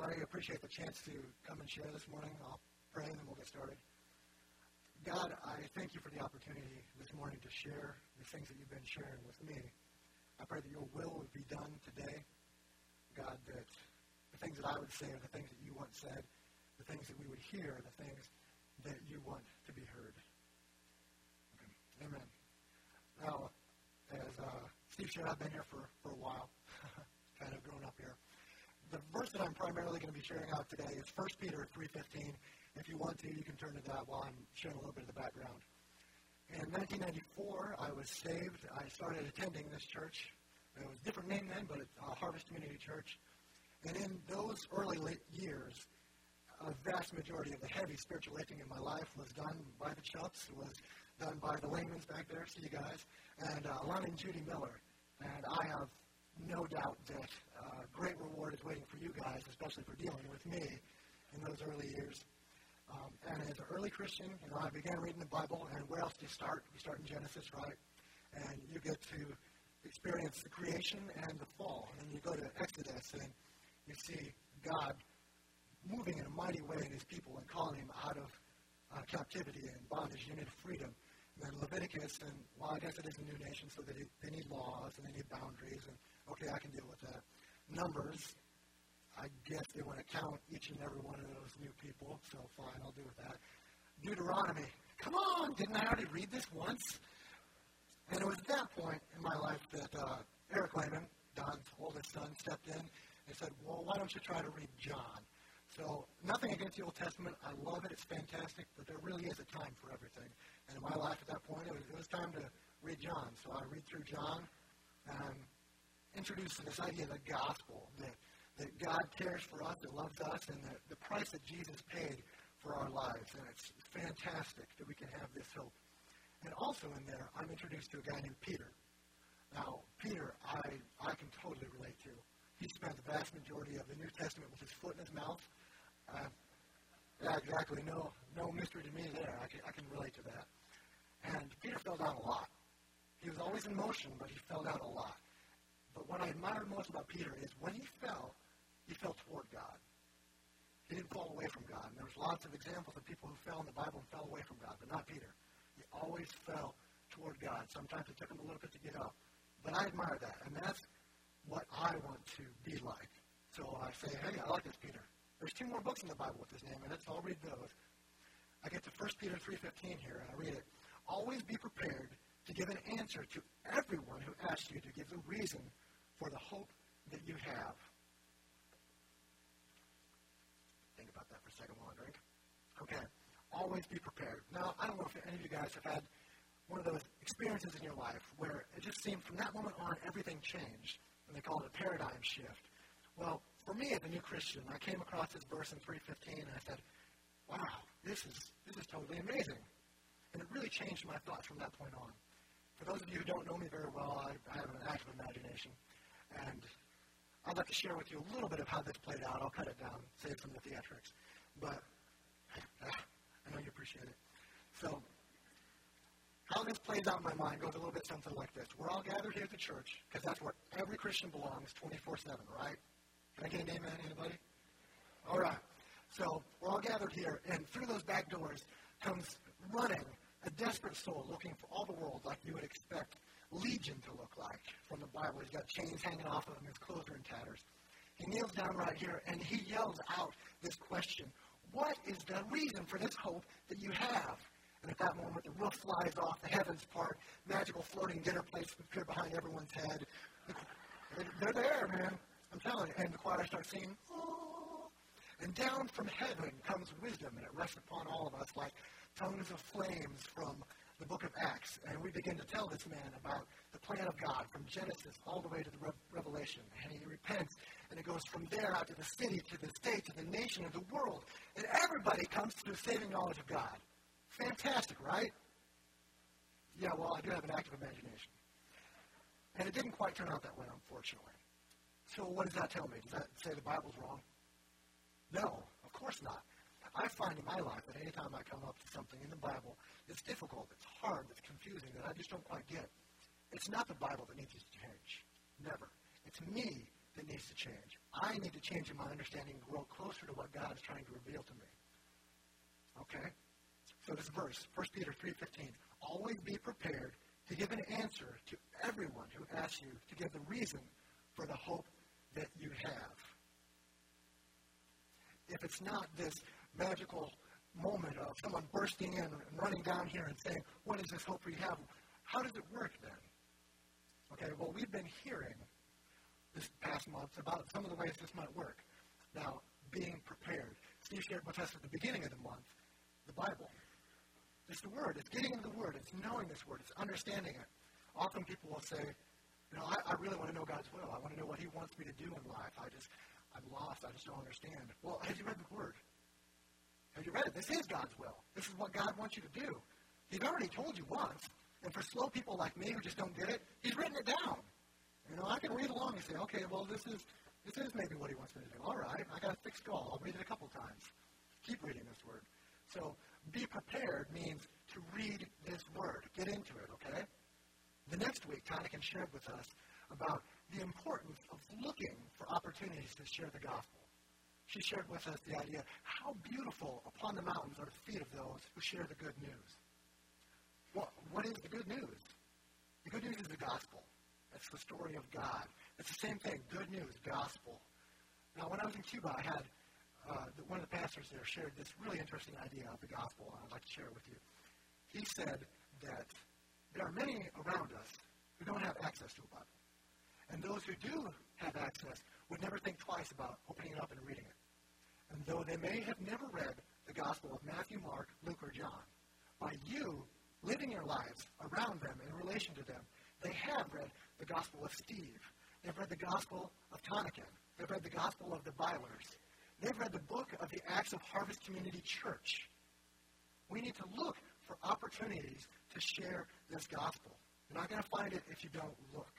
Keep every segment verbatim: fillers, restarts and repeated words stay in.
I appreciate the chance to come and share this morning. I'll pray and then we'll get started. God, I thank you for the opportunity this morning to share the things that you've been sharing with me. I pray that your will would be done today. God, that the things that I would say are the things that you want said, the things that we would hear are the things that you want to be heard. Okay. Amen. Now, as uh, Steve shared, I've been here for, for a while, kind of grown up here. The verse that I'm primarily going to be sharing out today is First Peter three fifteen. If you want to, you can turn to that while I'm sharing a little bit of the background. In nineteen ninety-four, I was saved. I started attending this church. It was a different name then, but it's uh, Harvest Community Church. And in those early late years, a vast majority of the heavy spiritual lifting in my life was done by the Chups, was done by the Langmans back there, see you guys, and uh, Lon and Judy Miller. And I have no doubt that uh, great reward is waiting for you guys, especially for dealing with me in those early years. Um, and as an early Christian, you know, I began reading the Bible, and where else do you start? You start in Genesis, right? And you get to experience the creation and the fall. And you go to Exodus, and you see God moving in a mighty way in his people and calling him out of uh, captivity and bondage into freedom. And then Leviticus, and well, I guess it is a new nation, so they, they need laws and they need boundaries, and okay, I can deal with that. Numbers, I guess they want to count each and every one of those new people, so fine, I'll do with that. Deuteronomy, come on, didn't I already read this once? And it was at that point in my life that uh, Eric Lehman, Don's oldest son, stepped in and said, well, why don't you try to read John? So nothing against the Old Testament. I love it. It's fantastic. But there really is a time for everything. And in my life at that point, it was, it was time to read John. So I read through John and introduced to this idea of the gospel, that, that God cares for us, that loves us, and the, the price that Jesus paid for our lives. And it's fantastic that we can have this hope. And also in there, I'm introduced to a guy named Peter. Now, Peter, I, I can totally relate to. He spent the vast majority of the New Testament with his foot in his mouth. Uh, yeah, exactly. No, no mystery to me there. I can, I can relate to that. And Peter fell down a lot. He was always in motion, but he fell down a lot. But what I admired most about Peter is when he fell, he fell toward God. He didn't fall away from God. And there was lots of examples of people who fell in the Bible and fell away from God, but not Peter. He always fell toward God. Sometimes it took him a little bit to get up. But I admire that, and that's what I want to be like. So I say, hey, I like this Peter. There's two more books in the Bible with his name in it, so I'll read those. I get to First Peter three fifteen here, and I read it. Always be prepared to give an answer to everyone who asks you to give the reason for the hope that you have. Think about that for a second while I drink. Okay. Always be prepared. Now, I don't know if any of you guys have had one of those experiences in your life where it just seemed from that moment on everything changed, and they call it a paradigm shift. Well, for me as a new Christian, I came across this verse in three fifteen, and I said, wow, this is this is totally amazing. And it really changed my thoughts from that point on. For those of you who don't know me very well, I, I have an active imagination. And I'd like to share with you a little bit of how this played out. I'll cut it down, save some of the theatrics. But I know you appreciate it. So how this plays out in my mind goes a little bit something like this. We're all gathered here at the church because that's where every Christian belongs twenty-four seven, right? Can I get an amen, anybody? All right. So we're all gathered here, and through those back doors comes running a desperate soul looking for all the world like you would expect Legion to look like from the Bible. He's got chains hanging off of him. His clothes are in tatters. He kneels down right here, and he yells out this question. What is the reason for this hope that you have? And at that moment, the roof flies off, the heavens part, magical floating dinner plates appear behind everyone's head. They're there, man. I'm telling you. And the choir starts singing, oh. And down from heaven comes wisdom, and it rests upon all of us like tongues of flames from the book of Acts. And we begin to tell this man about the plan of God from Genesis all the way to the Re- Revelation. And he repents, and it goes from there out to the city, to the state, to the nation, of the world. And everybody comes to the saving knowledge of God. Fantastic, right? Yeah, well, I do have an active imagination. And it didn't quite turn out that way, unfortunately. So what does that tell me? Does that say the Bible's wrong? No, of course not. I find in my life that any time I come up to something in the Bible that's difficult, that's hard, that's confusing, that I just don't quite get, it's not the Bible that needs to change. Never. It's me that needs to change. I need to change in my understanding and grow closer to what God is trying to reveal to me. Okay? So this verse, First Peter three fifteen, always be prepared to give an answer to everyone who asks you to give the reason for the hope that you have. If it's not this magical moment of someone bursting in and running down here and saying, what is this hope we have? How does it work then? Okay, well, we've been hearing this past month about some of the ways this might work. Now, being prepared. Steve shared with us at the beginning of the month, the Bible. It's the Word. It's getting into the Word. It's knowing this Word. It's understanding it. Often people will say, you know, I, I really want to know God's will. I want to know what He wants me to do in life. I just, I'm lost. I just don't understand. Well, have you read the Word? Have you read it? This is God's will. This is what God wants you to do. He's already told you once. And for slow people like me who just don't get it, He's written it down. You know, I can read along and say, okay, well, this is this is maybe what He wants me to do. All right, I got a thick skull. I'll read it a couple times. Keep reading this Word. So be prepared means to read this Word. Get into it, okay? The next week, Tonican shared with us about the importance of looking for opportunities to share the gospel. She shared with us the idea, how beautiful upon the mountains are the feet of those who share the good news. Well, what is the good news? The good news is the gospel. It's the story of God. It's the same thing, good news, gospel. Now, when I was in Cuba, I had uh, the, one of the pastors there shared this really interesting idea of the gospel, and I'd like to share it with you. He said that there are many around us who don't have access to a Bible. And those who do have access would never think twice about opening it up and reading it. And though they may have never read the gospel of Matthew, Mark, Luke, or John, by you living your lives around them in relation to them, they have read the gospel of Steve. They've read the gospel of Tonican. They've read the gospel of the Bylers. They've read the book of the Acts of Harvest Community Church. We need to look for opportunities to share this gospel. You're not going to find it if you don't look.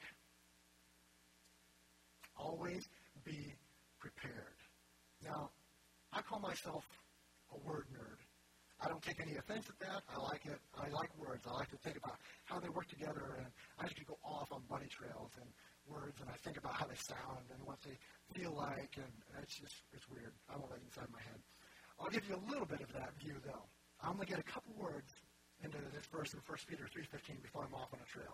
Always be prepared. Now, I call myself a word nerd. I don't take any offense at that. I like it. I like words. I like to think about how they work together, and I just go off on bunny trails and words, and I think about how they sound and what they feel like, and it's just, it's weird. I won't let it inside my head. I'll give you a little bit of that view, though. I'm going to get a couple words into this verse in First Peter three fifteen before I'm off on a trail.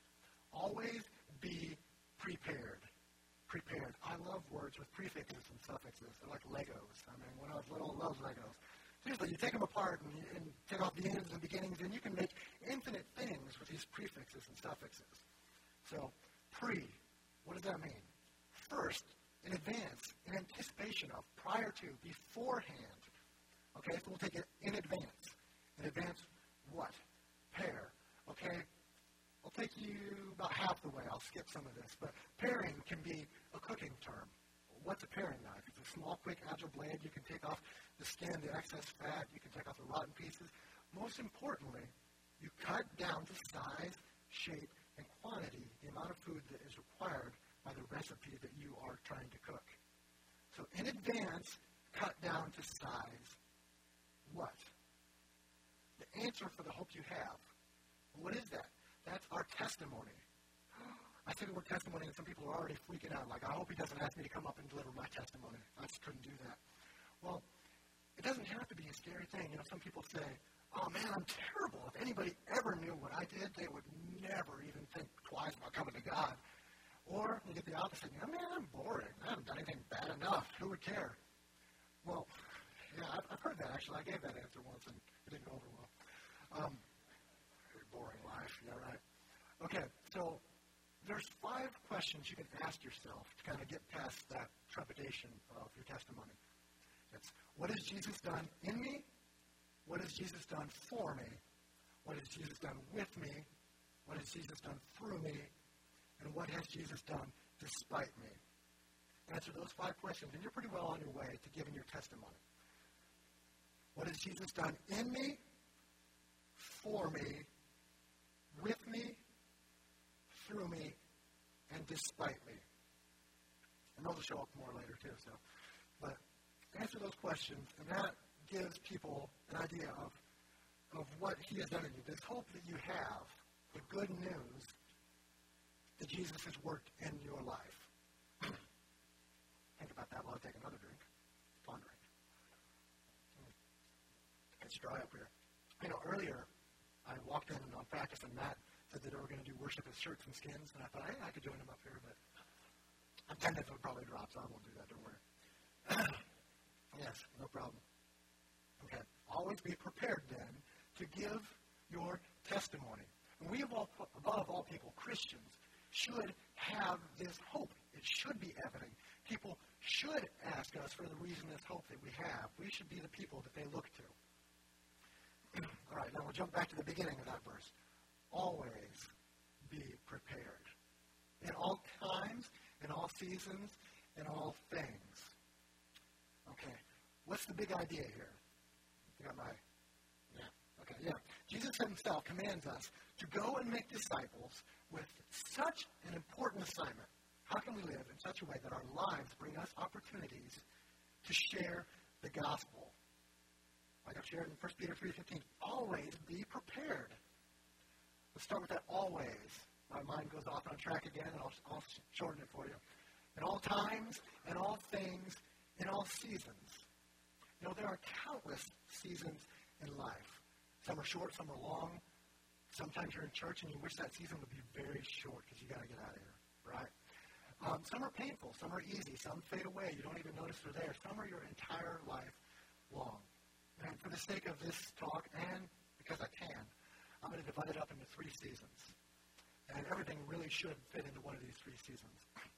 Always be prepared. Prepared. I love words with prefixes and suffixes. They're like Legos. I mean, when I was little, I loved Legos. Seriously, you take them apart and, you, and take off the ends and beginnings, and you can make infinite things with these prefixes and suffixes. So, pre, what does that mean? First, in advance, in anticipation of, prior to, beforehand. Okay, so we'll take it in advance. In advance, what? Pair. Okay, I'll take you about half the way. I'll skip some of this. But paring can be a cooking term. What's a paring knife? It's a small, quick, agile blade. You can take off the skin, the excess fat. You can take off the rotten pieces. Most importantly, you cut down to size, shape, and quantity the amount of food that is required by the recipe that you are trying to cook. So in advance, cut down to size. What? The answer for the hope you have. What is that? That's our testimony. I say the word testimony, and some people are already freaking out. Like, I hope he doesn't ask me to come up and deliver my testimony. I just couldn't do that. Well, it doesn't have to be a scary thing. You know, some people say, oh, man, I'm terrible. If anybody ever knew what I did, they would never even think twice about coming to God. Or you get the opposite. You know, man, I'm boring. I haven't done anything bad enough. Who would care? Well, yeah, I've, I've heard that, actually. I gave that answer once, and it didn't go over well. Um, very boring life. Yeah, right. Okay, so there's five questions you can ask yourself to kind of get past that trepidation of your testimony. It's, what has Jesus done in me? What has Jesus done for me? What has Jesus done with me? What has Jesus done through me? And what has Jesus done despite me? Answer those five questions, and you're pretty well on your way to giving your testimony. What has Jesus done in me, for me, with me, through me, and despite me? And those will show up more later too. So, but answer those questions, and that gives people an idea of, of what he has done in you. This hope that you have, the good news that Jesus has worked in your life. that while I take another drink. Pondering. It's dry up here. You know, earlier, I walked in on practice, and Matt said that they were going to do worship with shirts and skins, and I thought, hey, I could join them up here, but attendance would probably drop, so I won't do that, don't worry. Yes, no problem. Okay, always be prepared, then, to give your testimony. And we, of all, above all people, Christians, should have this hope. It should be evident. People should ask us for the reason this hope that we have. We should be the people that they look to. All right, now we'll jump back to the beginning of that verse. Always be prepared. In all times, in all seasons, in all things. Okay, what's the big idea here? You got my, yeah, okay, yeah. Jesus himself commands us to go and make disciples with such an important assignment. How can we live in such a way that our lives bring us opportunities to share the gospel? Like I've shared in First Peter three fifteen, always be prepared. Let's start with that always. My mind goes off on track again, and I'll, I'll shorten it for you. In all times, in all things, in all seasons. You know, there are countless seasons in life. Some are short, some are long. Sometimes you're in church and you wish that season would be very short because you got to get out of here, right? Um, some are painful, some are easy, some fade away. You don't even notice they're there. Some are your entire life long. And for the sake of this talk, and because I can, I'm going to divide it up into three seasons. And everything really should fit into one of these three seasons.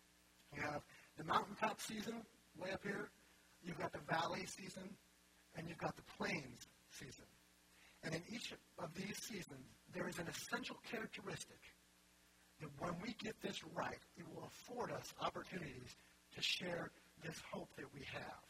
You have the mountaintop season, way up here. You've got the valley season, and you've got the plains season. And in each of these seasons, there is an essential characteristic that when we get this right, it will afford us opportunities to share this hope that we have.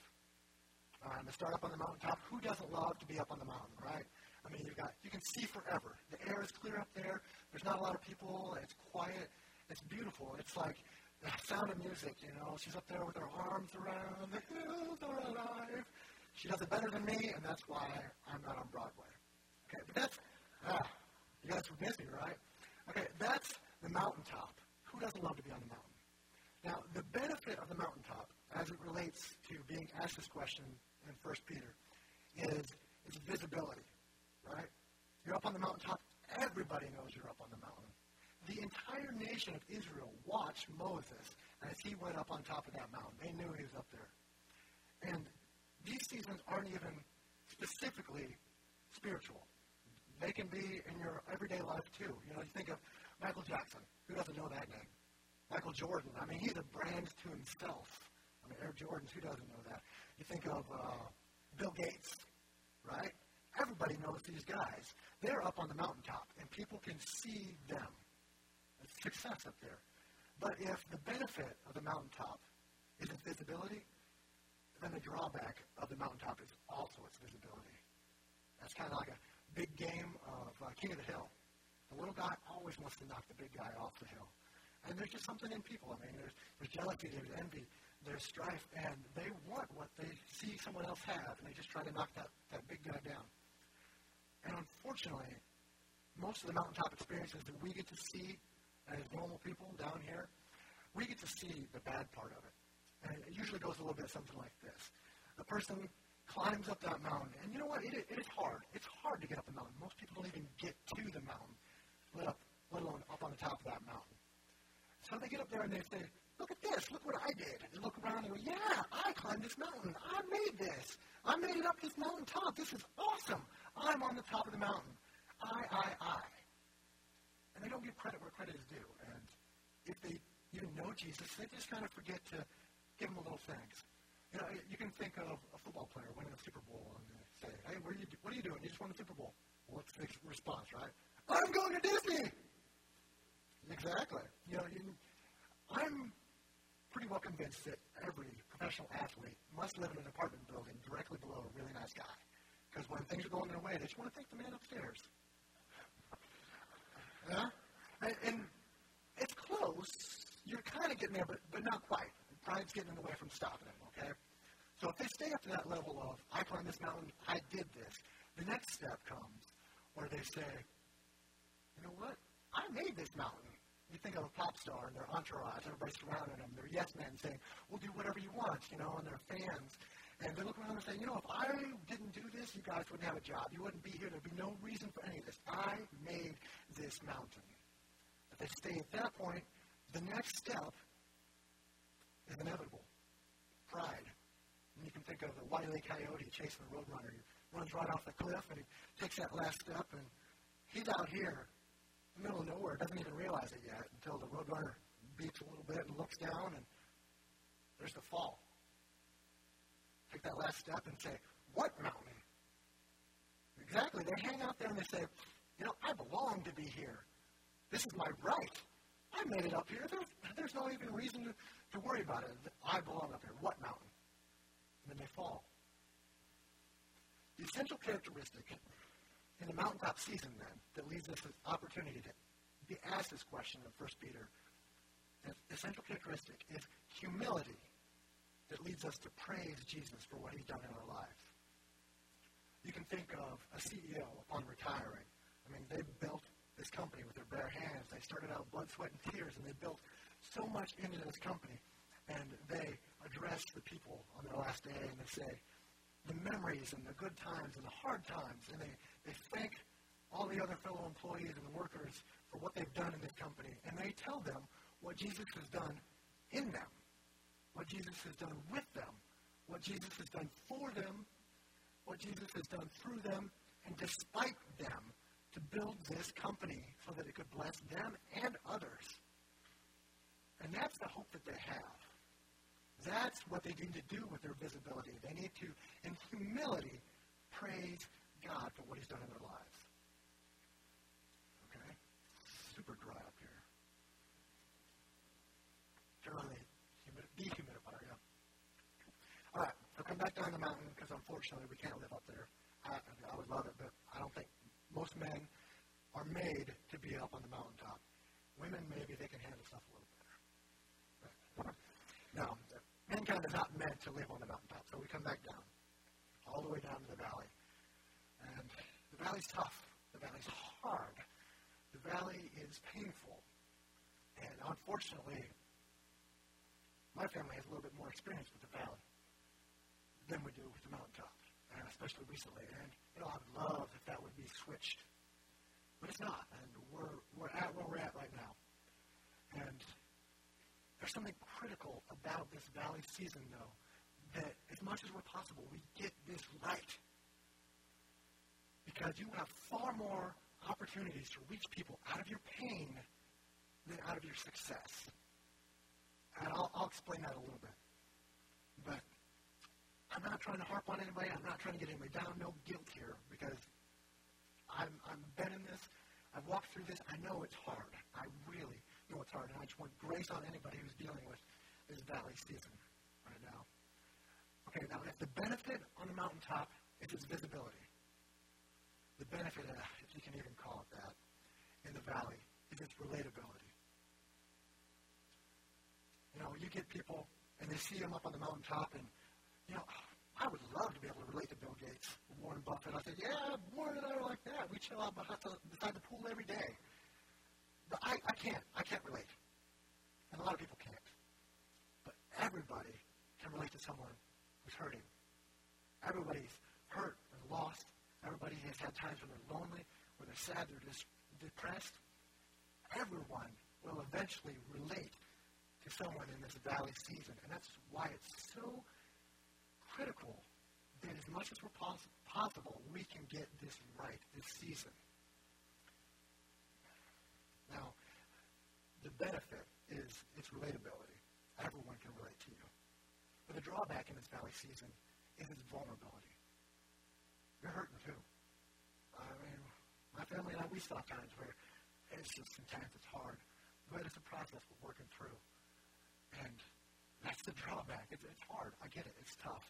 All right, I'm going to start up on the mountaintop. Who doesn't love to be up on the mountain, right? I mean, you've got, you can see forever. The air is clear up there. There's not a lot of people. It's quiet. It's beautiful. It's like the sound of music, you know. She's up there with her arms around. The hills are alive. She does it better than me, and that's why I'm not on Broadway. Okay, but that's, ah, you guys were busy, right? Okay, that's the mountaintop. Who doesn't love to be on the mountain? Now, the benefit of the mountaintop, as it relates to being asked this question in First Peter, is, is visibility, right? You're up on the mountaintop. Everybody knows you're up on the mountain. The entire nation of Israel watched Moses as he went up on top of that mountain. They knew he was up there. And these seasons aren't even specifically spiritual. They can be in your everyday life, too. You know, you think of Michael Jackson. Who doesn't know that name? Michael Jordan. I mean, he's a brand to himself. I mean, Air Jordans, who doesn't know that? You think of uh, Bill Gates, right? Everybody knows these guys. They're up on the mountaintop, and people can see them. It's success up there. But if the benefit of the mountaintop is its visibility, then the drawback of the mountaintop is also its visibility. That's kind of like a big game of uh, King of the Hill. The little guy always wants to knock the big guy off the hill. And there's just something in people. I mean, there's, there's jealousy, there's envy, there's strife, and they want what they see someone else have, and they just try to knock that, that big guy down. And unfortunately, most of the mountaintop experiences that we get to see as normal people down here, we get to see the bad part of it. And it usually goes a little bit something like this. The person climbs up that mountain, and you know what? It, it is hard. It's hard to get up the mountain. Most people don't even get to the mountain, let, up, let alone up on the top of that mountain. So they get up there and they say, look at this. Look what I did. They look around and go, yeah, I climbed this mountain. I made this. I made it up this mountain top. This is awesome. I'm on the top of the mountain. I, I, I. And they don't give credit where credit is due. And if they even know Jesus, they just kind of forget to give him a little thanks. You know, you can think of a football player winning a Super Bowl and they say, hey, what are you, what are you doing? You just won the Super Bowl. Well, what's the response, right? I'm going to Disney. Exactly. You know, you, I'm pretty well convinced that every professional athlete must live in an apartment building directly below a really nice guy. Because when things are going their way, they just want to thank the man upstairs. Yeah? And, and it's close. You're kind of getting there, but, but not quite. Pride's getting in the way from stopping it, okay? So if they stay up to that level of, I climbed this mountain, I did this, the next step comes where they say, you know what? I made this mountain. you think of a pop star and their entourage, everybody surrounding them, they're yes men saying, we'll do whatever you want, you know, and they're fans. And they look around and say, you know, if I didn't do this, you guys wouldn't have a job. You wouldn't be here. There'd be no reason for any of this. I made this mountain. If they stay at that point, the next step is inevitable. Pride. And you can think of the Wile E. Coyote chasing the Roadrunner. He runs right off the cliff, and he takes that last step, and he's out here in the middle of nowhere, doesn't even realize it yet until the Roadrunner beats a little bit and looks down, and there's the fall. Take that last step and say, what mountain? Exactly. They hang out there and they say, you know, I belong to be here. This is my right. I made it up here. There's, there's no even reason to, to worry about it. I belong up here. What mountain? And then they fall. The essential characteristic in the mountaintop season, then, that leaves us an opportunity to be asked this question of First Peter, the essential characteristic is humility that leads us to praise Jesus for what he's done in our lives. You can think of a C E O upon retiring. I mean, they built this company with their bare hands. They started out blood, sweat, and tears, and they built so much into this company. And they address the people on their last day, and they say the memories and the good times and the hard times, and they, they thank all the other fellow employees and the workers for what they've done in this company. And they tell them what Jesus has done in them, what Jesus has done with them, what Jesus has done for them, what Jesus has done through them, and despite them, to build this company so that it could bless them and others. And that's the hope that they have. That's what they need to do with their visibility. They need to, in humility, praise God for what he's done in their lives. Okay? Super dry up here. Turn on the humid- dehumidifier, yeah. All right, so come back down the mountain, because unfortunately we can't live up there. I, I would love it, but I don't think most men are made to be up on the mountaintop. Women, maybe they can handle stuff a little better. But, no, mankind is not meant to live on the mountaintop, so we come back down, all the way down to the valley. And the valley's tough. The valley's hard. The valley is painful. And unfortunately, my family has a little bit more experience with the valley than we do with the mountaintop, and especially recently. And you know, I'd love if that would be switched, but it's not. And we're we're at where we're at right now. And there's something critical about this valley season, though, that as much as we're possible, we get this right. Because you have far more opportunities to reach people out of your pain than out of your success. And I'll, I'll explain that a little bit. But I'm not trying to harp on anybody. I'm not trying to get anybody down. No guilt here, because I'm, I'm been in this. I've walked through this. I know it's hard. I really know it's hard. And I just want grace on anybody who's dealing with this valley season right now. Okay, now if the benefit on the mountaintop is its visibility, the benefit, if you can even call it that, in the valley is its relatability. You know, you get people, and they see him up on the mountaintop, and, you know, I would love to be able to relate to Bill Gates, Warren Buffett. I said, yeah, Warren and I are like that. We chill out beside the pool every day. But I, I can't. I can't relate. And a lot of people can't. But everybody can relate to someone who's hurting. Everybody's hurt and lost. Everybody has had times when they're lonely, when they're sad, they're just depressed. Everyone will eventually relate to someone in this valley season. And that's why it's so critical that as much as we're poss- possible, we can get this right this season. Now, the benefit is its relatability. Everyone can relate to you. But the drawback in this valley season is its vulnerability. You're hurting too. I mean, my family and I, we saw times where it's just intense, it's hard. But it's a process we're working through. And that's the drawback. It's, it's hard. I get it. It's tough.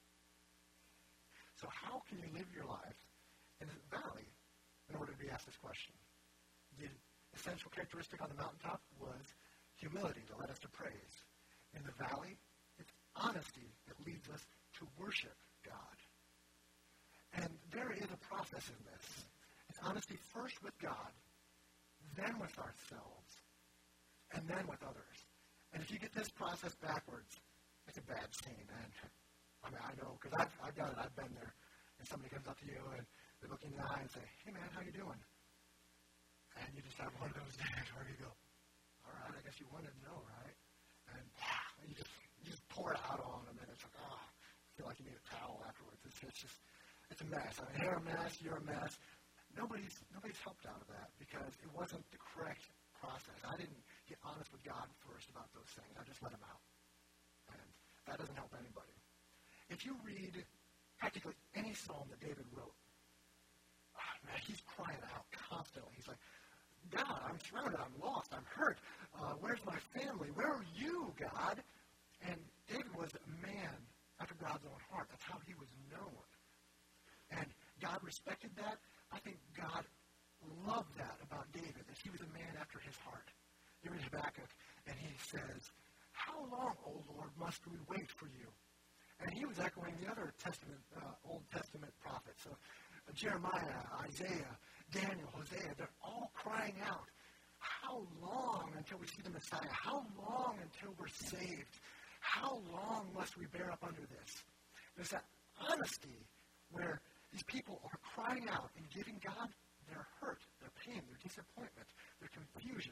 So how can you live your life in this valley in order to be asked this question? The essential characteristic on the mountaintop was humility that led us to praise. In the valley, it's honesty that leads us to worship God. And there is a process in this. It's honesty first with God, then with ourselves, and then with others. And if you get this process backwards, it's a bad scene. And I mean, I know, because I've, I've done it. I've been there. And somebody comes up to you, and they look in the eye and say, hey, man, how you doing? And you just have one of those days where you go, all right, I guess you wanted to know, right? And ah, you just you just pour it out on them, and it's like, ah, oh, I feel like you need a towel afterwards. It's, it's just, it's a mess. I mean, they're a mess, you're a mess. Nobody's nobody's helped out of that because it wasn't the correct process. I didn't get honest with God first about those things. I just let him out. And that doesn't help anybody. If you read practically any psalm that David wrote, oh, man, he's crying out constantly. He's like, God, I'm surrounded, I'm lost, I'm hurt. Uh, where's my family? Where are you, God? And David was a man after God's own heart. That's how he was known. And God respected that. I think God loved that about David, that he was a man after his heart. You read Habakkuk, and he says, how long, O Lord, must we wait for you? And he was echoing the other Testament, uh, Old Testament prophets. So uh, Jeremiah, Isaiah, Daniel, Hosea, they're all crying out, how long until we see the Messiah? How long until we're saved? How long must we bear up under this? There's that honesty where these people are crying out and giving God their hurt, their pain, their disappointment, their confusion.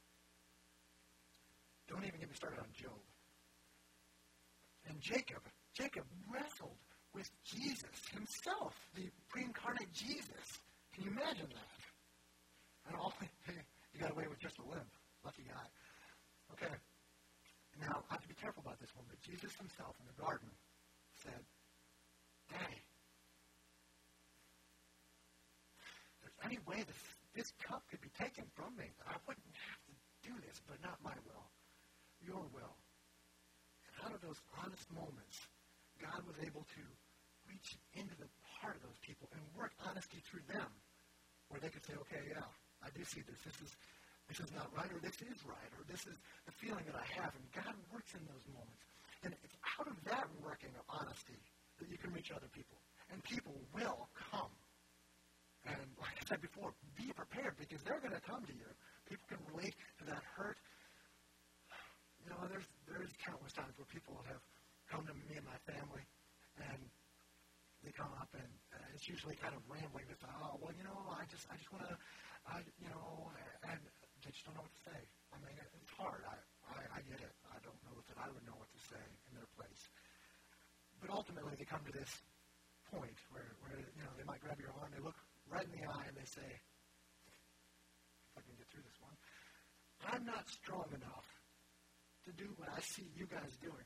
Don't even get me started on Job. And Jacob, Jacob wrestled with Jesus himself, the pre-incarnate Jesus. Can you imagine that? And all he got away with just a limp. Lucky guy. Okay. Now, I have to be careful about this one, but Jesus himself in the garden said, Daddy, any way this, this cup could be taken from me, I wouldn't have to do this, but not my will, your will. And out of those honest moments, God was able to reach into the heart of those people and work honesty through them, where they could say, okay, yeah, I do see this. This is this is not right, or this is right, or this is the feeling that I have. And God works in those moments. And it's out of that working of honesty that you can reach other people. And people will come. And like I said before, be prepared because they're going to come to you. People can relate to that hurt. You know, there's there's countless times where people have come to me and my family, and they come up, and uh, it's usually kind of rambling. It's like, oh, well, you know, I just I just want to, I you know, and they just don't know what to say. I mean, it, it's hard. I, I I get it. I don't know that I would know what to say in their place. But ultimately, they come to this point where where you know they might grab your arm, they look right in the eye, and they say, if I can get through this one, I'm not strong enough to do what I see you guys doing.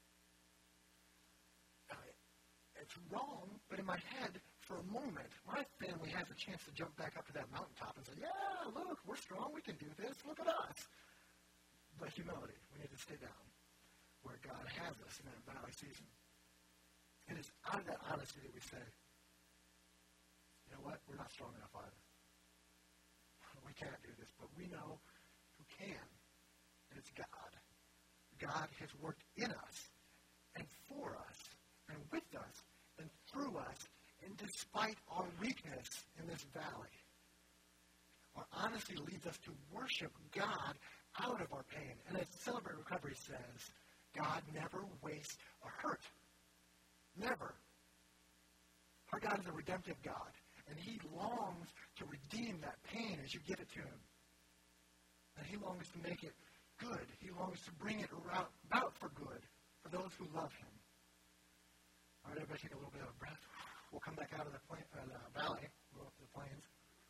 Now, it's wrong, but in my head, for a moment, my family has a chance to jump back up to that mountaintop and say, yeah, look, we're strong, we can do this, look at us. But humility, we need to stay down where God has us in that valley season. And it's out of that honesty that we say, you know what? We're not strong enough either. We can't do this, but we know who can, and it's God. God has worked in us and for us and with us and through us, and despite our weakness in this valley. Our honesty leads us to worship God out of our pain. And as Celebrate Recovery says, God never wastes a hurt. Never. Our God is a redemptive God. And he longs to redeem that pain as you give it to him. And he longs to make it good. He longs to bring it around, about for good for those who love him. All right, everybody take a little bit of a breath. We'll come back out of the, plain, uh, the valley, go up to the plains.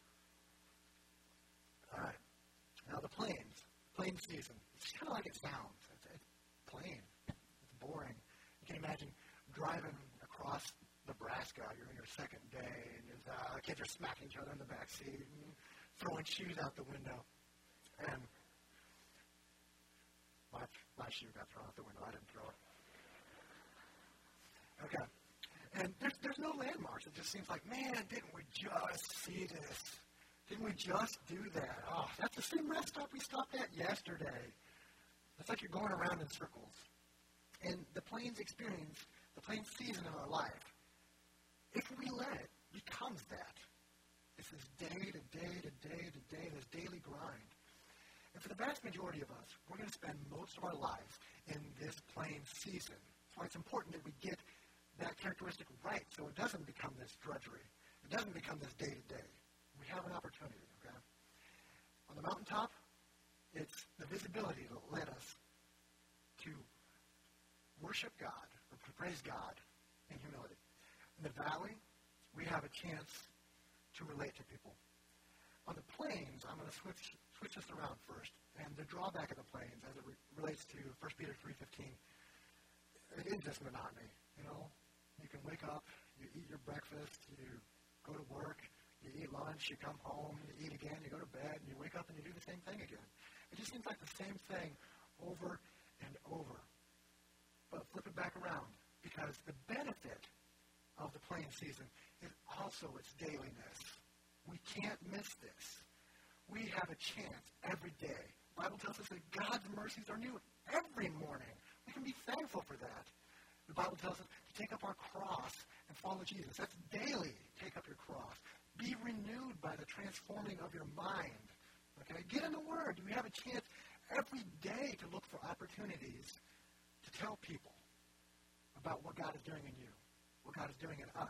All right. Now the plains. Plains season. It's kind of like it sounds. It's, it's plain. It's boring. You can imagine driving across Nebraska. You're in your second day, and uh, kids are smacking each other in the back seat and throwing shoes out the window. And my, my shoe got thrown out the window. I didn't throw it. Okay. And there's, there's no landmarks. It just seems like, man, didn't we just see this? Didn't we just do that? Oh, that's the same rest stop we stopped at yesterday. It's like you're going around in circles. And the plains experience, the plains season of our life, if we let it, becomes that. This is day to day to day to day, this daily grind. And for the vast majority of us, we're going to spend most of our lives in this plain season. That's why it's important that we get that characteristic right so it doesn't become this drudgery. It doesn't become this day-to-day. We have an opportunity, okay? On the mountaintop, it's the visibility that led us to worship God or to praise God in humility. In the valley, we have a chance to relate to people. On the plains, I'm going to switch switch this around first. And the drawback of the plains, as it re- relates to First Peter three fifteen, it is just monotony. You know, you can wake up, you eat your breakfast, you go to work, you eat lunch, you come home, you eat again, you go to bed, and you wake up and you do the same thing again. It just seems like the same thing over and over. But flip it back around, because the benefit of the plain season is also its dailiness. We can't miss this. We have a chance every day. The Bible tells us that God's mercies are new every morning. We can be thankful for that. The Bible tells us to take up our cross and follow Jesus. That's daily. Take up your cross. Be renewed by the transforming of your mind. Okay? Get in the Word. We have a chance every day to look for opportunities to tell people about what God is doing in you, what God is doing in us.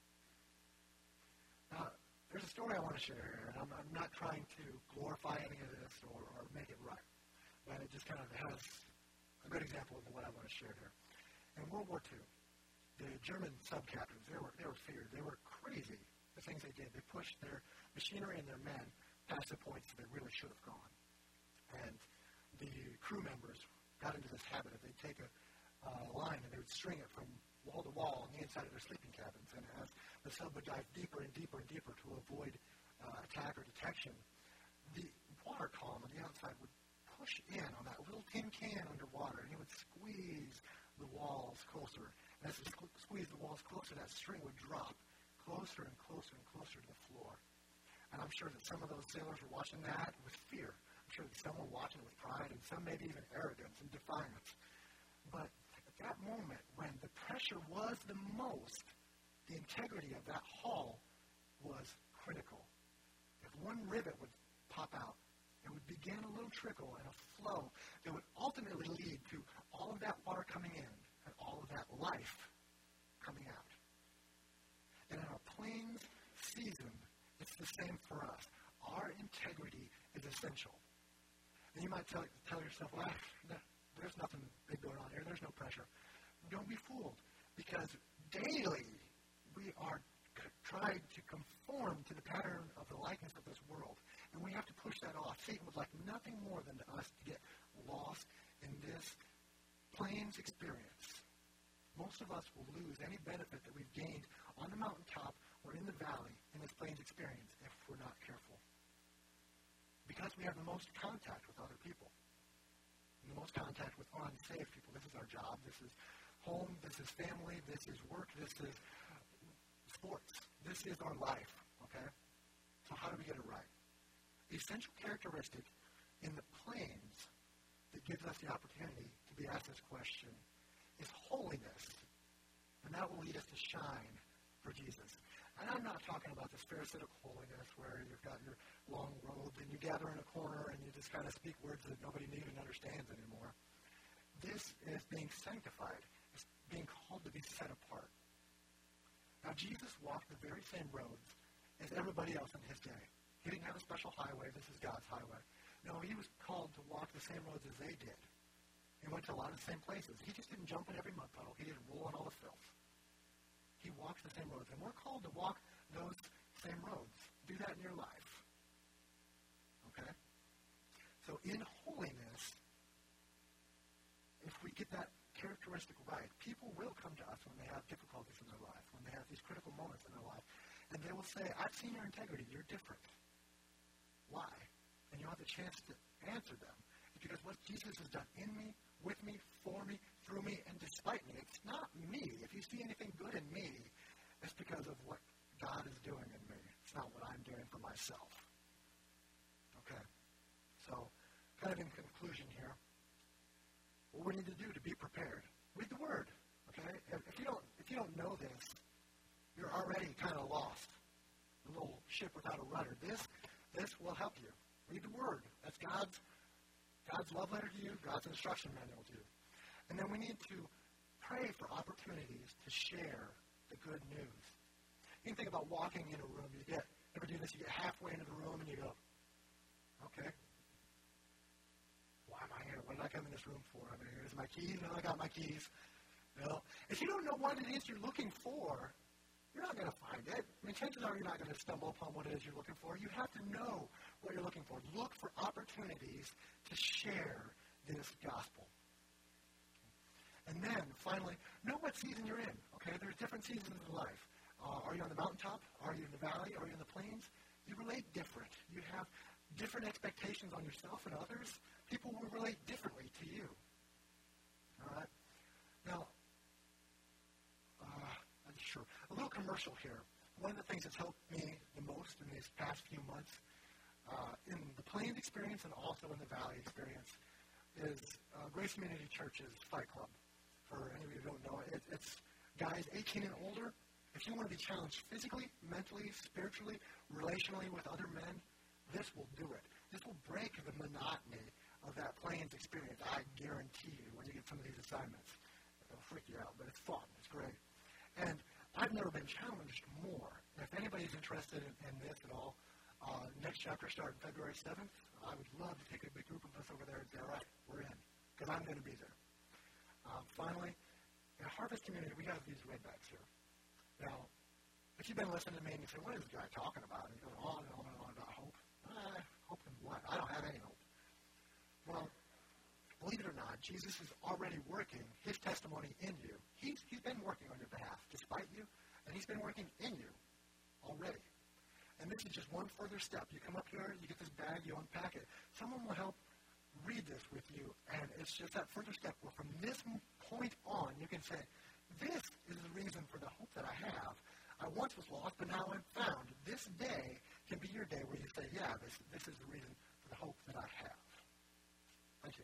Now, there's a story I want to share here, and I'm, I'm not trying to glorify any of this or, or make it right, but it just kind of has a good example of what I want to share here. In World War Two, the German sub-captains, they were, they were feared. They were crazy, the things they did. They pushed their machinery and their men past the points that they really should have gone. And the crew members got into this habit of they'd take a uh, line and they would string it from wall to wall on the inside of their sleeping cabins. And as the sub would dive deeper and deeper and deeper to avoid uh, attack or detection, the water column on the outside would push in on that little tin can underwater, and it would squeeze the walls closer. And as it squeezed the walls closer, that string would drop closer and closer and closer to the floor. And I'm sure that some of those sailors were watching that with fear. I'm sure that some were watching with pride, and some maybe even arrogance and defiance. But at that moment, when the pressure was the most, the integrity of that hull was critical. If one rivet would pop out, it would begin a little trickle and a flow that would ultimately lead to all of that water coming in and all of that life coming out. And in our plains season, it's the same for us. Our integrity is essential. And you might tell, tell yourself, well, there's nothing big going on here. There's no pressure. Don't be fooled, because daily we are c- trying to conform to the pattern of the likeness of this world. And we have to push that off. Satan would like nothing more than us to get lost in this plains experience. Most of us will lose any benefit that we've gained on the mountaintop or in the valley in this plains experience if we're not careful. Because we have the most contact with other people. And the most contact with unsaved people. This is our job. This is home. This is family. This is work. This is sports. This is our life. Okay? So how do we get it right? The essential characteristic in the plains that gives us the opportunity to be asked this question is holiness. And that will lead us to shine for Jesus. And I'm not talking about this pharisaical holiness where you've got your long robe and you gather in a corner and you just kind of speak words that nobody even understands anymore. This is being sanctified. It's being called to be set apart. Now, Jesus walked the very same roads as everybody else in his day. He didn't have a special highway. This is God's highway. No, he was called to walk the same roads as they did. He went to a lot of the same places. He just didn't jump in every mud puddle. He didn't roll in all the filth. He walks the same roads. And we're called to walk those same roads. Do that in your life. Okay? So in holiness, if we get that characteristic right, people will come to us when they have difficulties in their life, when they have these critical moments in their life. And they will say, I've seen your integrity. You're different. Why? And you'll have the chance to answer them. It's because what Jesus has done in me, with me, for me, through me, and despite me. It's not me. If you see anything good in me, it's because of what God is doing in me. It's not what I'm doing for myself. Okay. So, kind of in conclusion here, what we need to do to be prepared. Read the Word. Okay? If, if you don't if you don't know this, you're already kind of lost. A little ship without a rudder. This this will help you. Read the Word. That's God's God's love letter to you, God's instruction manual to you. And then we need to pray for opportunities to share the good news. You can think about walking in a room. You get, ever do this? You get halfway into the room and you go, okay, why am I here? What did I come in this room for? I mean, here's my keys. No, I got my keys. No. If you don't know what it is you're looking for, you're not going to find it. I mean, chances are you're not going to stumble upon what it is you're looking for. You have to know what you're looking for. Look for opportunities to share this gospel. And then, finally, know what season you're in. Okay, there's different seasons in life. Uh, are you on the mountaintop? Are you in the valley? Are you in the plains? You relate different. You have different expectations on yourself and others. People will relate differently to you. All right? Now, uh, I'm sure. A little commercial here. One of the things that's helped me the most in these past few months, uh, in the Plains experience and also in the Valley experience, is uh, Grace Community Church's Fight Club. For any of you who don't know it, it's guys eighteen and older. If you want to be challenged physically, mentally, spiritually, relationally with other men, this will do it. This will break the monotony of that Plains experience. I guarantee you when you get some of these assignments. It'll freak you out, but it's fun. It's great. And I've never been challenged more. And if anybody's interested in, in this at all, uh, next chapter starting February seventh, I would love to take a big group of us over there and say, all right, we're in, because I'm going to be there. Um, finally, in Harvest Community, we have these redbacks here. Now, if you've been listening to me and you say, what is this guy talking about? And he goes on and on and on about hope. Uh, hope in what? I don't have any hope. Well, believe it or not, Jesus is already working his testimony in you. He's, he's been working on your behalf, despite you, and he's been working in you already. And this is just one further step. You come up here, you get this bag, you unpack it. Someone will help read this with you, and it's just that further step where from this point on, you can say, this is the reason for the hope that I have. I once was lost, but now I'm found. This day can be your day where you say, yeah, this, this is the reason for the hope that I have. Thank you.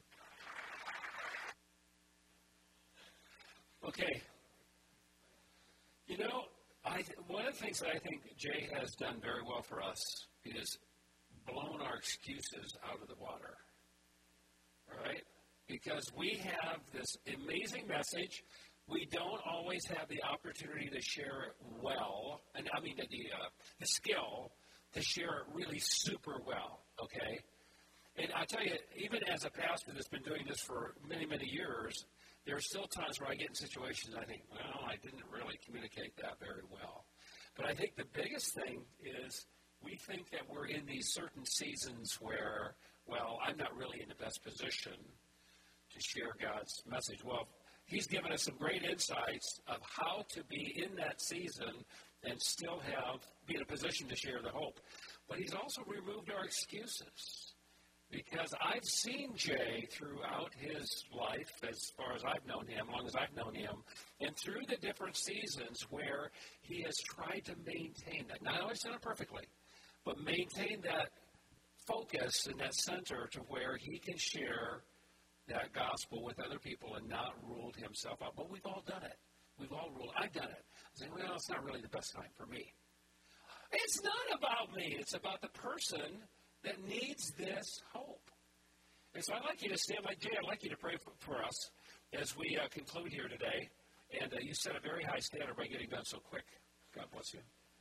Okay. You know, I th- one of the things that I think Jay has done very well for us is blown our excuses out of the water. All right? Because we have this amazing message. We don't always have the opportunity to share it well, and I mean the, uh, the skill to share it really super well, okay? And I tell you, even as a pastor that's been doing this for many, many years, there are still times where I get in situations and I think, well, I didn't really communicate that very well. But I think the biggest thing is we think that we're in these certain seasons where, well, I'm not really in the best position to share God's message. Well, he's given us some great insights of how to be in that season and still have be in a position to share the hope. But he's also removed our excuses. Because I've seen Jay throughout his life, as far as I've known him, as long as I've known him, and through the different seasons where he has tried to maintain that. Not always done it perfectly, but maintain that focus and that center to where he can share that gospel with other people and not ruled himself out. But we've all done it. We've all ruled. I've done it. I say, well, it's not really the best time for me. It's not about me. It's about the person that needs this hope. And so I'd like you to stand by. Jay, I'd like you to pray for, for us as we uh, conclude here today. And uh, you set a very high standard by getting done so quick. God bless you.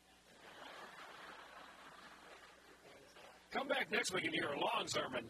Come back next week and hear a long sermon.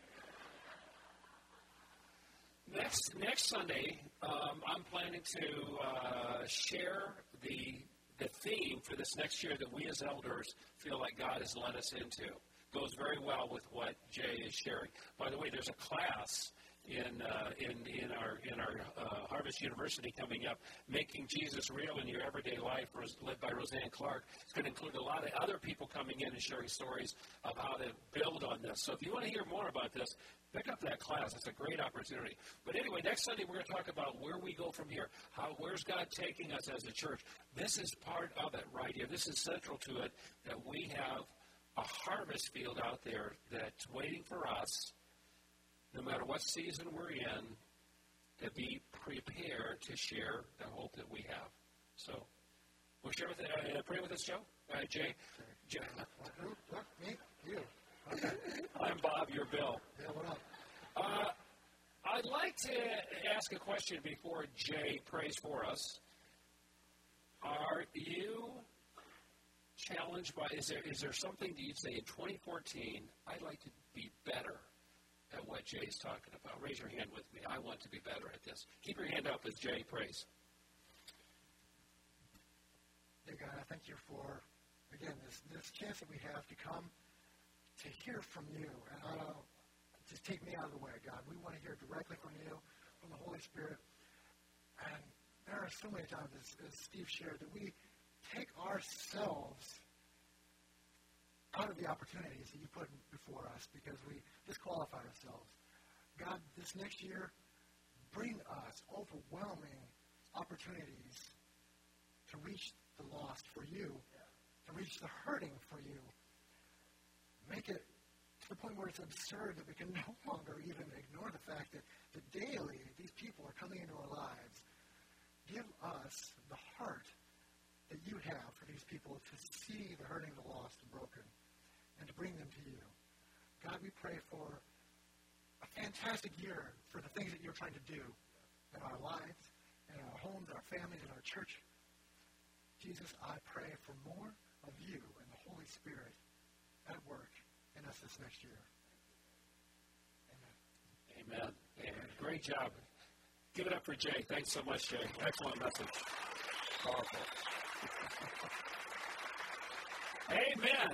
Next next Sunday, um, I'm planning to uh, share the the theme for this next year that we as elders feel like God has led us into. Goes very well with what Jay is sharing. By the way, there's a class in uh, in in our in our uh, Harvest University coming up, Making Jesus Real in Your Everyday Life, led by Roseanne Clark. It's going to include a lot of other people coming in and sharing stories of how to build on this. So if you want to hear more about this, pick up that class. It's a great opportunity. But anyway, next Sunday we're going to talk about where we go from here. How where's God taking us as a church? This is part of it right here. This is central to it, that we have a harvest field out there that's waiting for us, no matter what season we're in, to be prepared to share the hope that we have. So, we'll share with uh, pray with us, Joe. Uh, Jay. Jay. Who? What? Me? You. Okay. I'm Bob. You're Bill. Yeah, what up? Uh, I'd like to ask a question before Jay prays for us. Are you challenged by, is there is there something that you'd say in twenty fourteen, I'd like to be better at what Jay's talking about? Raise your hand with me. I want to be better at this. Keep your hand up as Jay prays. Dear God, I thank you for, again, this, this chance that we have to come to hear from you. And I don't, just take me out of the way, God. We want to hear directly from you, from the Holy Spirit. And there are so many times, as, as Steve shared, that we take ourselves out of the opportunities that you put before us because we disqualify ourselves. God, this next year, bring us overwhelming opportunities to reach the lost for you, to reach the hurting for you. Make it to the point where it's absurd that we can no longer even ignore the fact that, that daily these people are coming into our lives. Give us the heart that you have for these people to see the hurting, the lost, the broken, and to bring them to you. God, we pray for a fantastic year for the things that you're trying to do in our lives, in our homes, our families, in our church. Jesus, I pray for more of you and the Holy Spirit at work in us this next year. Amen. Amen. Amen. Great job. Give it up for Jay. Thanks so much, Jay. Excellent message. Powerful. Amen.